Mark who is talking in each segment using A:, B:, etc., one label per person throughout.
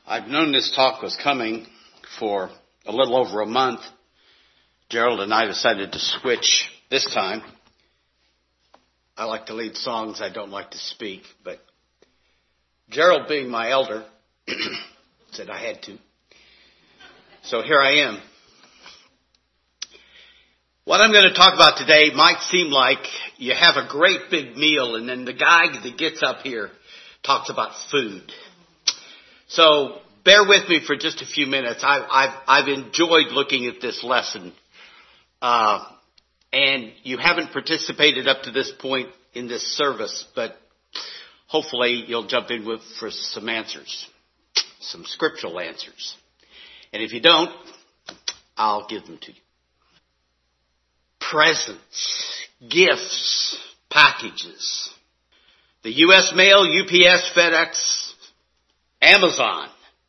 A: I've known this talk was coming for a little over a month. Gerald and I decided to switch this time. I like to lead songs. I don't like to speak. But Gerald, being my elder, said I had to. So here I am. What I'm going to talk about today might seem like you have a great big meal and then the guy that gets up here talks about food. So bear with me for just a few minutes. I've enjoyed looking at this lesson. And you haven't participated up to this point in this service, but hopefully you'll jump in for some answers, some scriptural answers. And if you don't, I'll give them to you. Presents, gifts, packages. The U.S. Mail, UPS, FedEx, Amazon.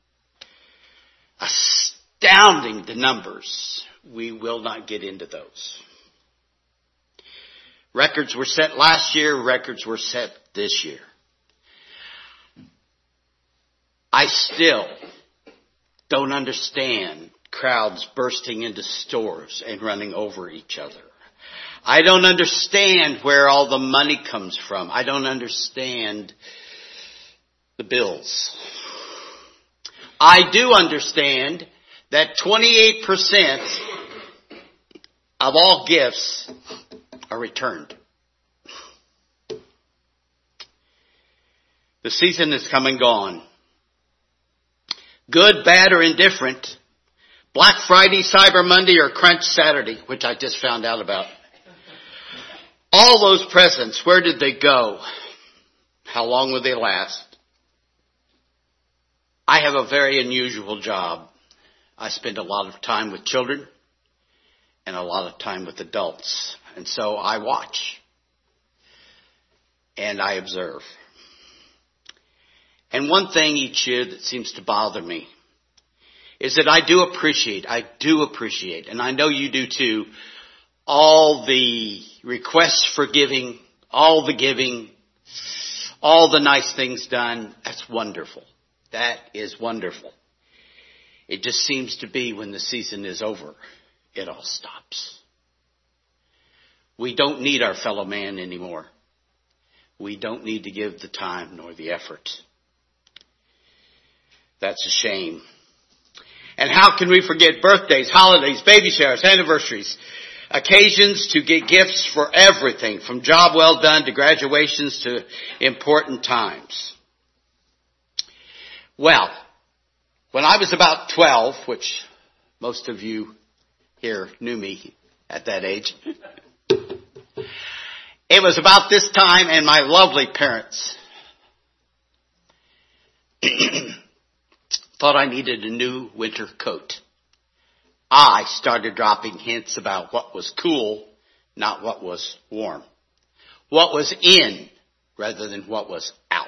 A: Astounding the numbers. We will not get into those. Records were set last year. Records were set this year. I still don't understand crowds bursting into stores and running over each other. I don't understand where all the money comes from. I don't understand the bills. I do understand that 28% of all gifts are returned. The season is come and gone. Good, bad, or indifferent. Black Friday, Cyber Monday, or Crunch Saturday, which I just found out about. All those presents, where did they go? How long will they last? I have a very unusual job. I spend a lot of time with children and a lot of time with adults. And so I watch and I observe. And one thing each year that seems to bother me is that I do appreciate, and I know you do too, all the requests for giving, all the giving, all the nice things done. That's wonderful. That is wonderful. It just seems to be when the season is over, it all stops. We don't need our fellow man anymore. We don't need to give the time nor the effort. That's a shame. And how can we forget birthdays, holidays, baby showers, anniversaries, occasions to get gifts for everything, from job well done to graduations to important times? Well, when I was about 12, which most of you here knew me at that age, it was about this time, and my lovely parents thought I needed a new winter coat. I started dropping hints about what was cool, not what was warm. What was in rather than what was out.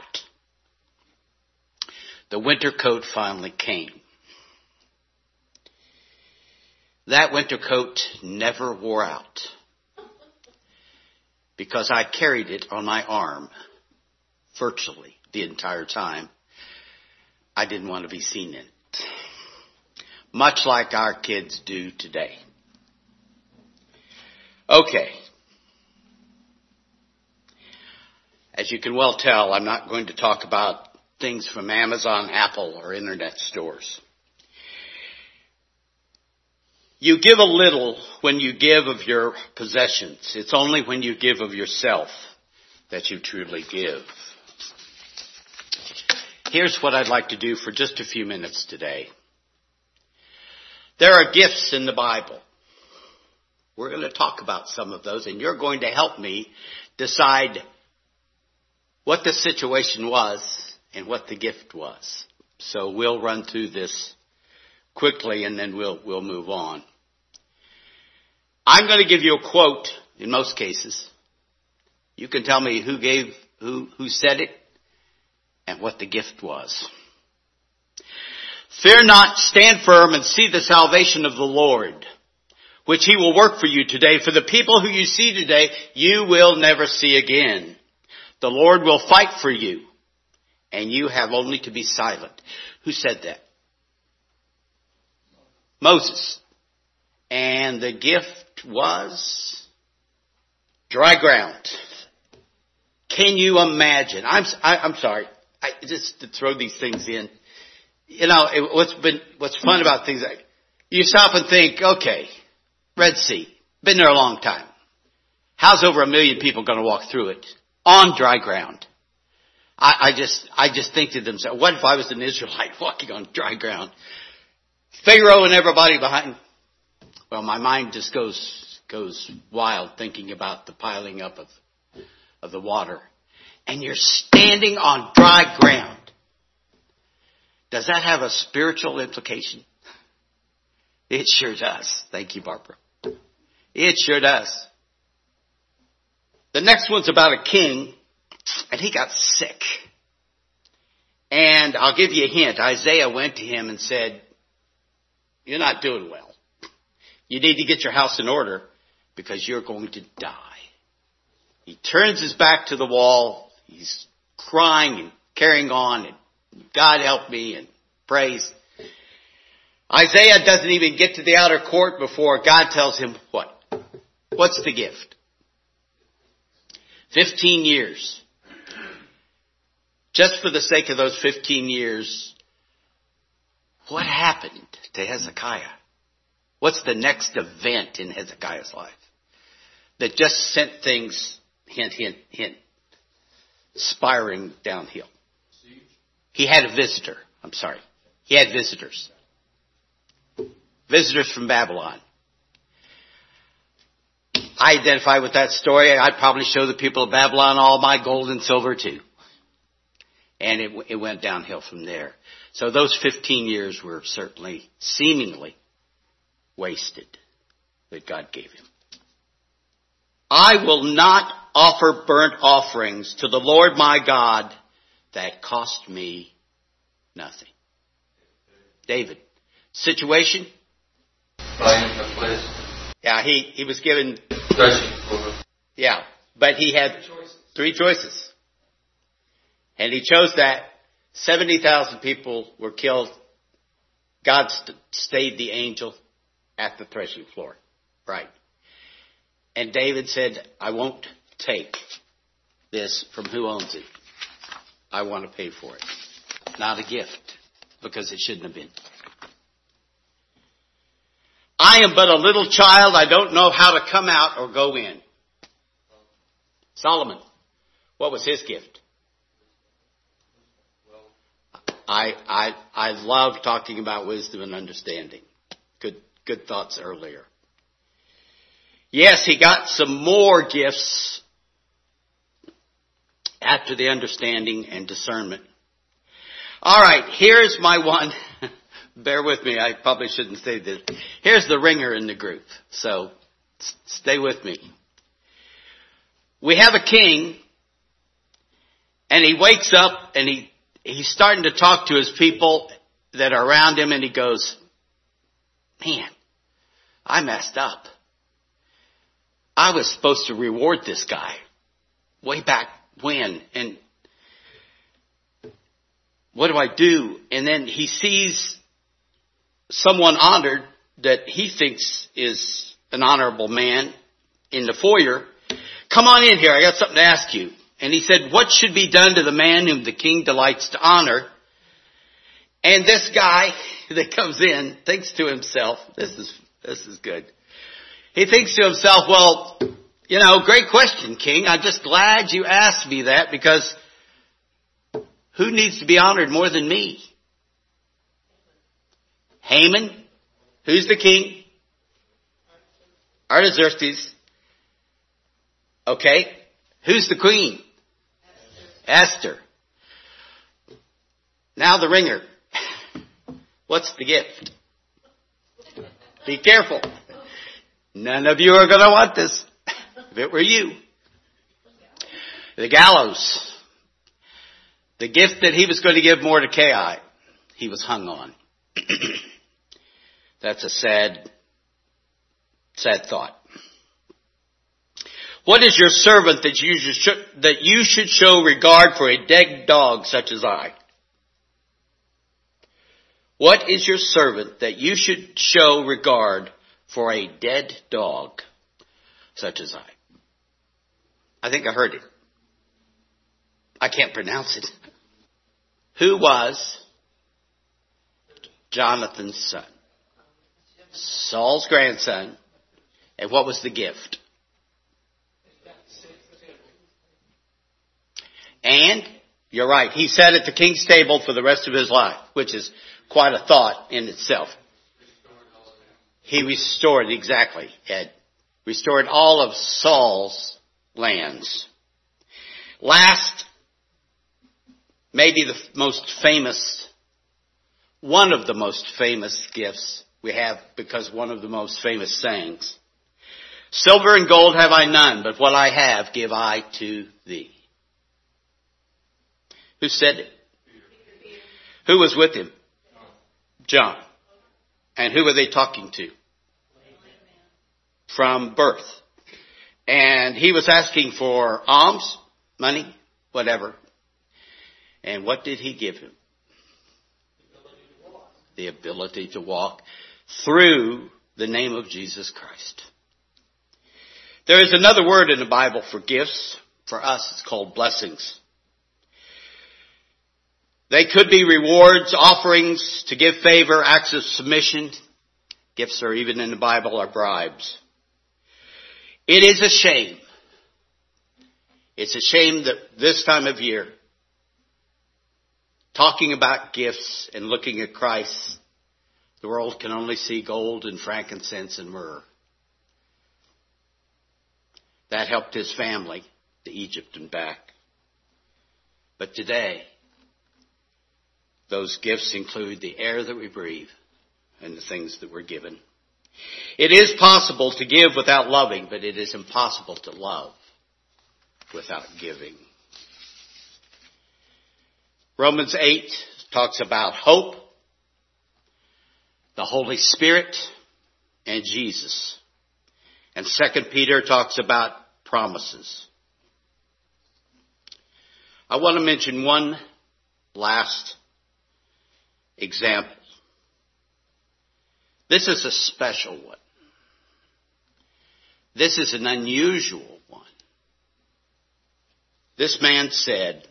A: The winter coat finally came. That winter coat never wore out because I carried it on my arm virtually the entire time. I didn't want to be seen in it. Much like our kids do today. Okay. As you can well tell, I'm not going to talk about things from Amazon, Apple, or internet stores. You give a little when you give of your possessions. It's only when you give of yourself that you truly give. Here's what I'd like to do for just a few minutes today. There are gifts in the Bible. We're going to talk about some of those, and you're going to help me decide what the situation was and what the gift was. So we'll run through this quickly, and then we'll move on. I'm going to give you a quote in most cases. You can tell me who said it and what the gift was. Fear not, stand firm and see the salvation of the Lord, which he will work for you today. For the people who you see today, you will never see again. The Lord will fight for you, and you have only to be silent. Who said that? Moses. And the gift was dry ground. Can you imagine? I'm sorry. Just to throw these things in. You know, what's fun about things like, you stop and think, okay, Red Sea, been there a long time. How's over 1 million people going to walk through it on dry ground? I just think to themselves, what if I was an Israelite walking on dry ground? Pharaoh and everybody behind. Well, my mind just goes wild thinking about the piling up of the water. And you're standing on dry ground. Does that have a spiritual implication? It sure does. Thank you, Barbara. It sure does. The next one's about a king, and he got sick. And I'll give you a hint. Isaiah went to him and said, you're not doing well. You need to get your house in order because you're going to die. He turns his back to the wall. He's crying and carrying on, and God help me, and praise. Isaiah doesn't even get to the outer court before God tells him what? What's the gift? 15 years. Just for the sake of those 15 years, what happened to Hezekiah? What's the next event in Hezekiah's life that just sent things, hint, hint, hint, spiraling downhill? He had a visitor. I'm sorry. He had visitors. Visitors from Babylon. I identify with that story. I'd probably show the people of Babylon all my gold and silver too. And it went downhill from there. So those 15 years were certainly, seemingly, wasted that God gave him. I will not offer burnt offerings to the Lord my God that cost me nothing. David. Situation? Yeah, he was given... Yeah, but he had 3 choices. And he chose that. 70,000 people were killed. God stayed the angel at the threshing floor. Right. And David said, I won't take this from who owns it. I want to pay for it. Not a gift, because it shouldn't have been. I am but a little child. I don't know how to come out or go in. Solomon, what was his gift? I love talking about wisdom and understanding. Good thoughts earlier. Yes, he got some more gifts after the understanding and discernment. All right, here's my one. Bear with me. I probably shouldn't say this. Here's the ringer in the group. So stay with me. We have a king, and he wakes up and he's starting to talk to his people that are around him, and he goes, man, I messed up. I was supposed to reward this guy way back when, and what do I do? And then he sees someone honored that he thinks is an honorable man in the foyer. Come on in here, I got something to ask you. And he said, what should be done to the man whom the king delights to honor? And this guy that comes in thinks to himself, this is good. He thinks to himself, well, great question, King. I'm just glad you asked me that, because who needs to be honored more than me? Haman, who's the king? Artaxerxes. Okay, who's the queen? Esther. Now the ringer. What's the gift? Be careful. None of you are going to want this. If it were you. The gallows. The gift that he was going to give Mordecai, he was hung on. That's a sad thought. What is your servant that you should show regard for a dead dog such as I? What is your servant that you should show regard for a dead dog such as I? I think I heard it. I can't pronounce it. Who was Jonathan's son? Saul's grandson. And what was the gift? And, you're right, he sat at the king's table for the rest of his life, which is quite a thought in itself. He restored, exactly, Ed. Restored all of Saul's lands. Last, maybe the most famous, one of the most famous gifts we have, because one of the most famous sayings. Silver and gold have I none, but what I have give I to thee. Who said it? Who was with him? John. And who were they talking to? From birth. And he was asking for alms, money, whatever. And what did he give him? The ability to walk through the name of Jesus Christ. There is another word in the Bible for gifts. For us, it's called blessings. They could be rewards, offerings, to give favor, acts of submission. Gifts are even in the Bible are bribes. It is a shame. It's a shame that this time of year, talking about gifts and looking at Christ, the world can only see gold and frankincense and myrrh. That helped his family to Egypt and back. But today, those gifts include the air that we breathe and the things that we're given. It is possible to give without loving, but it is impossible to love without giving. Romans 8 talks about hope, the Holy Spirit, and Jesus. And 2 Peter talks about promises. I want to mention one last example. This is a special one. This is an unusual one. This man said,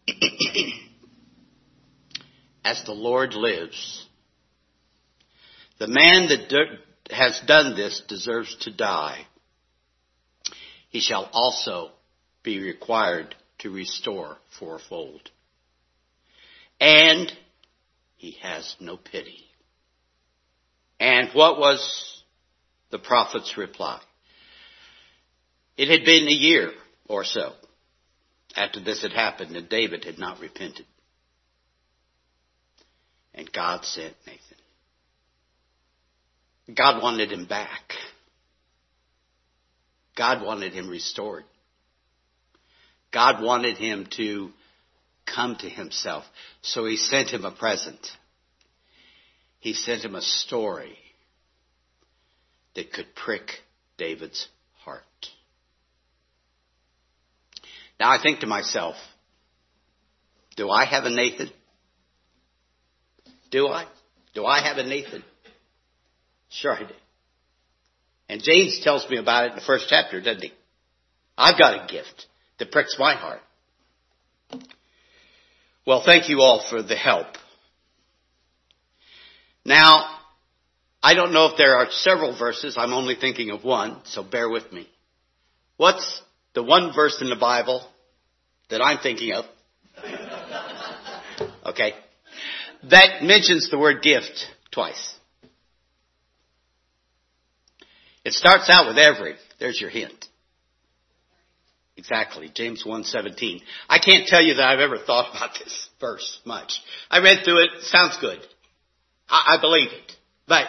A: as the Lord lives, the man that has done this deserves to die. He shall also be required to restore fourfold. And he has no pity. And what was the prophet's reply? It had been a year or so after this had happened, and David had not repented. And God sent Nathan. God wanted him back. God wanted him restored. God wanted him to come to himself. So he sent him a present. He sent him a story that could prick David's heart. Now I think to myself, do I have a Nathan? Do I? Do I have a Nathan? Sure I do. And James tells me about it in the first chapter, doesn't he? I've got a gift that pricks my heart. Well, thank you all for the help. Now, I don't know if there are several verses. I'm only thinking of one, so bear with me. What's the one verse in the Bible that I'm thinking of? Okay. That mentions the word gift twice. It starts out with every. There's your hint. Exactly. James 1:17. I can't tell you that I've ever thought about this verse much. I read through it. Sounds good. I believe it. But,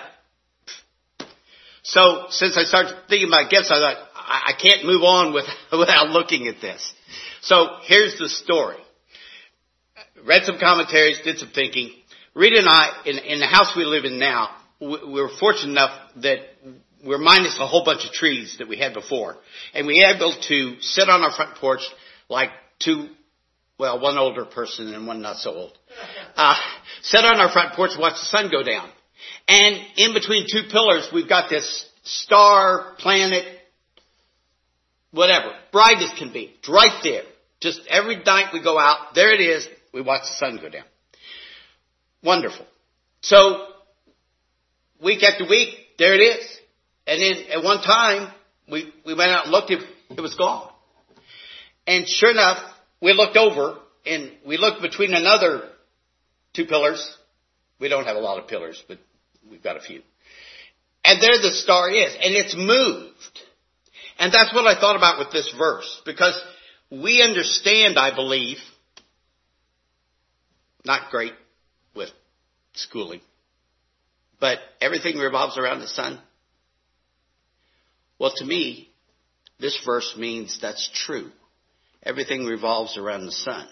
A: so since I started thinking about gifts, I thought, I can't move on without looking at this. So here's the story. Read some commentaries, did some thinking. Rita and I, in the house we live in now, we're fortunate enough that we're minus a whole bunch of trees that we had before. And we were able to sit on our front porch like one older person and one not so old. Sit on our front porch and watch the sun go down. And in between two pillars, we've got this star, planet, whatever, bright as can be. It's right there. Just every night we go out, there it is. We watch the sun go down. Wonderful. So, week after week, there it is. And then at one time, we went out and looked, it was gone. And sure enough, we looked over and we looked between another two pillars. We don't have a lot of pillars, but we've got a few. And there the star is, and it's moved. And that's what I thought about with this verse, because we understand, I believe, not great with schooling, but everything revolves around the sun. Well, to me, this verse means that's true. Everything revolves around the sun.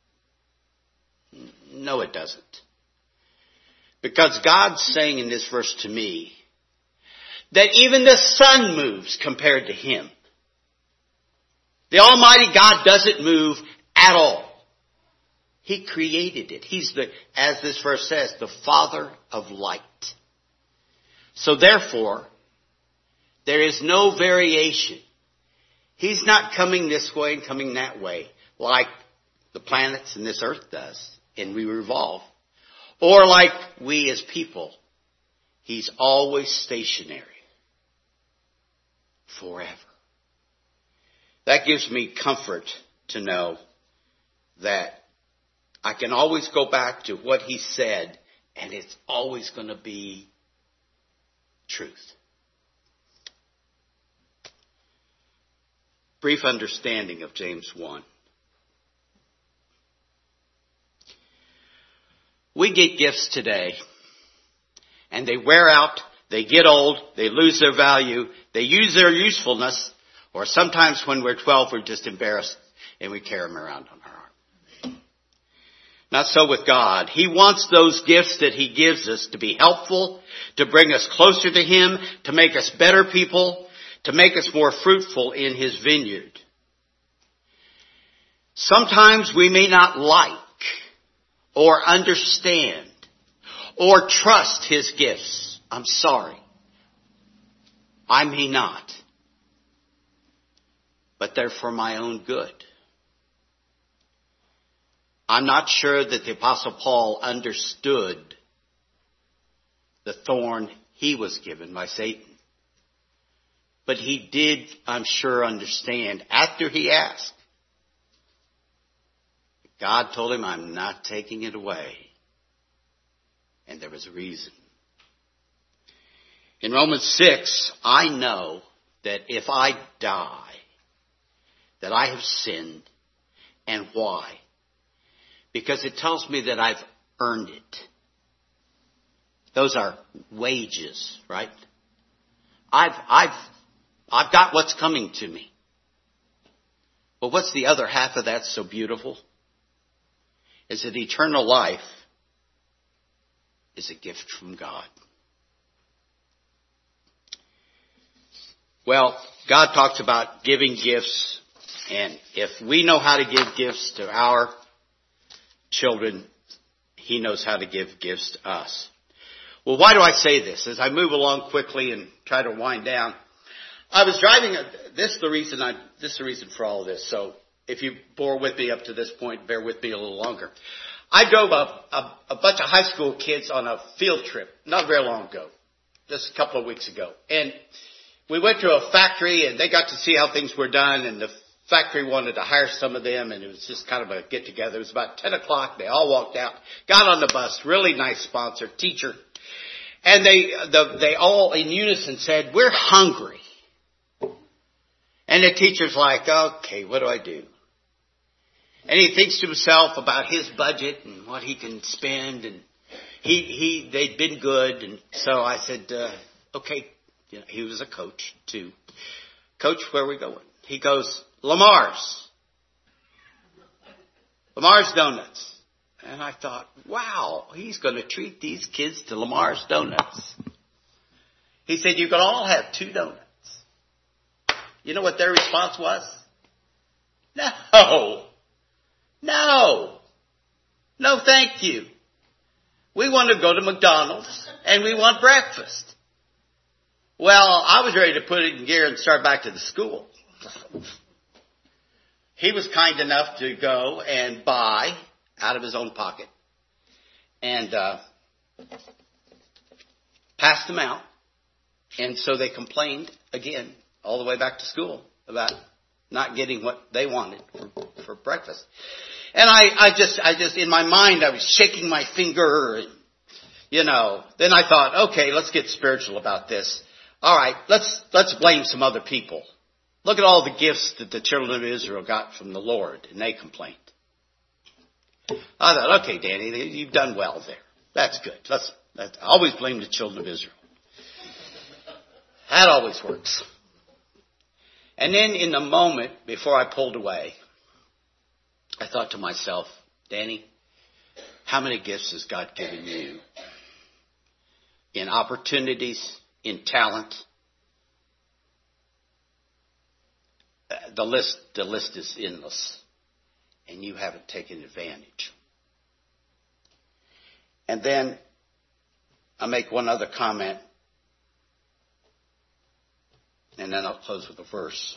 A: No, it doesn't. Because God's saying in this verse to me that even the sun moves compared to Him. The Almighty God doesn't move at all. He created it. He's as this verse says, the Father of light. So therefore, there is no variation. He's not coming this way and coming that way like the planets and this earth does, and we revolve. Or like we as people. He's always stationary. Forever. That gives me comfort to know that I can always go back to what He said, and it's always going to be truth. Brief understanding of James 1. We get gifts today, and they wear out, they get old, they lose their value, they use their usefulness, or sometimes when we're 12, we're just embarrassed and we carry them around on our arm. Not so with God. He wants those gifts that He gives us to be helpful, to bring us closer to Him, to make us better people, to make us more fruitful in His vineyard. Sometimes we may not like or understand or trust His gifts. I'm sorry. I may not. But they're for my own good. I'm not sure that the Apostle Paul understood the thorn he was given by Satan. But he did, I'm sure, understand after he asked. God told him, I'm not taking it away. And there was a reason. In Romans 6, I know that if I die, that I have sinned. And why? Because it tells me that I've earned it. Those are wages, right? I've got what's coming to me. But what's the other half of that so beautiful? Is that eternal life is a gift from God. Well, God talks about giving gifts, and if we know how to give gifts to our children, He knows how to give gifts to us. Well, why do I say this? As I move along quickly and try to wind down, I was driving. This is the reason for all of this. So if you bore with me up to this point, bear with me a little longer. I drove a bunch of high school kids on a field trip not very long ago, just a couple of weeks ago, and we went to a factory and they got to see how things were done, and the factory wanted to hire some of them, and it was just kind of a get together. It was about 10 o'clock. They all walked out, got on the bus, really nice sponsor, teacher. And they all in unison said, we're hungry. And the teacher's like, okay, what do I do? And he thinks to himself about his budget and what he can spend, and they'd been good. And so I said, okay, you know, he was a coach too. Coach, where are we going? He goes, Lamar's Donuts. And I thought, wow, he's going to treat these kids to Lamar's Donuts. He said, you can all have 2 donuts. You know what their response was? No. No, thank you. We want to go to McDonald's and we want breakfast. Well, I was ready to put it in gear and start back to the school. He was kind enough to go and buy out of his own pocket and passed them out. And so they complained again all the way back to school about not getting what they wanted for breakfast. And I just in my mind I was shaking my finger and, then I thought, okay, let's get spiritual about this. All right, let's blame some other people. Look at all the gifts that the children of Israel got from the Lord, and they complained. I thought, okay, Danny, you've done well there. That's good. Let's always blame the children of Israel. That always works. And then in the moment before I pulled away, I thought to myself, Danny, how many gifts has God given you? In opportunities, in talent. The list is endless. And you haven't taken advantage. And then I'll make one other comment. And then I'll close with a verse.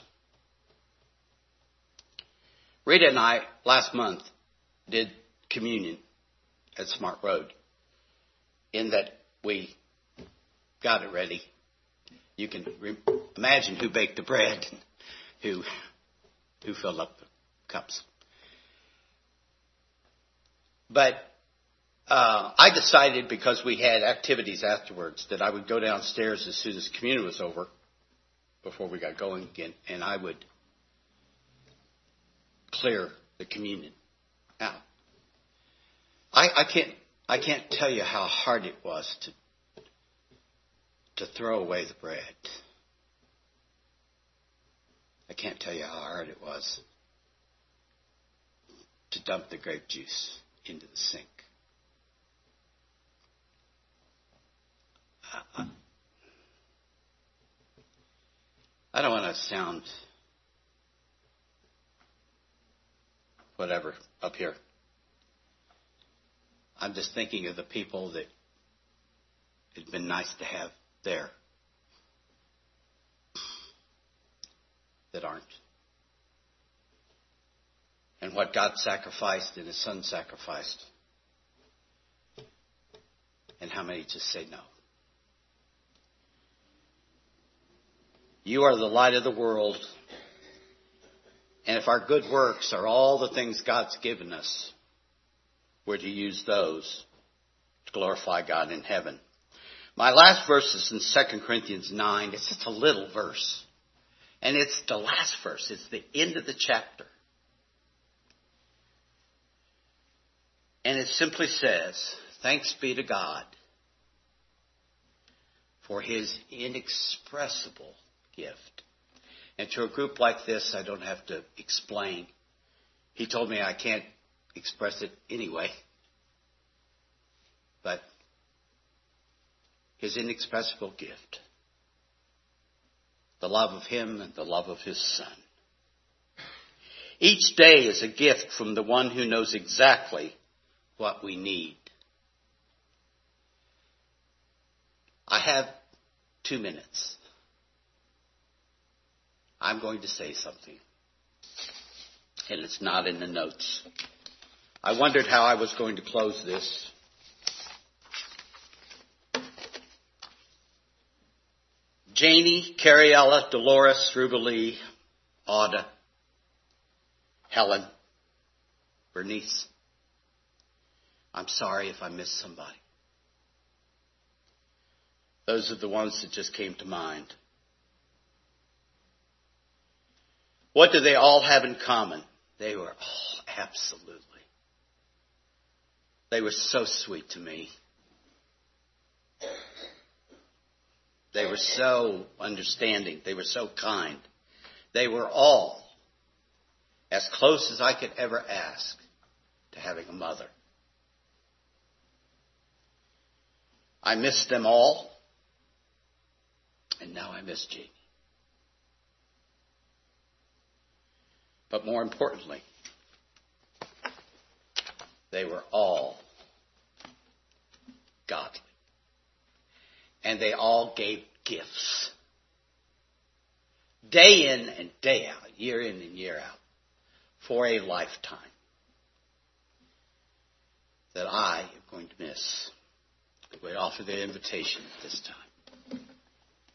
A: Rita and I, last month, did communion at Smart Road. In that we got it ready. You can imagine who baked the bread and who filled up the cups. But I decided, because we had activities afterwards, that I would go downstairs as soon as communion was over, before we got going again, and I would clear the communion out. I can't tell you how hard it was to throw away the bread. I can't tell you how hard it was to dump the grape juice into the sink. I don't want to sound whatever up here. I'm just thinking of the people that it'd been nice to have there that aren't. And what God sacrificed and His Son sacrificed. And how many just say no. You are the light of the world. And if our good works are all the things God's given us, we're to use those to glorify God in heaven. My last verse is in 2 Corinthians 9. It's just a little verse. And it's the last verse. It's the end of the chapter. And it simply says, thanks be to God for His inexpressible gift. And to a group like this, I don't have to explain. He told me I can't express it anyway. But His inexpressible gift. The love of Him and the love of His Son. Each day is a gift from the one who knows exactly what we need. I have 2 minutes. I'm going to say something. And it's not in the notes. I wondered how I was going to close this. Janie, Cariella, Dolores, Rubelee, Auda, Helen, Bernice. I'm sorry if I missed somebody. Those are the ones that just came to mind. What do they all have in common? They were all absolutely. They were so sweet to me. They were so understanding. They were so kind. They were all as close as I could ever ask to having a mother. I miss them all. And now I miss Jeannie. But more importantly, they were all godly. And they all gave gifts. Day in and day out, year in and year out, for a lifetime that I am going to miss. We offer the invitation at this time.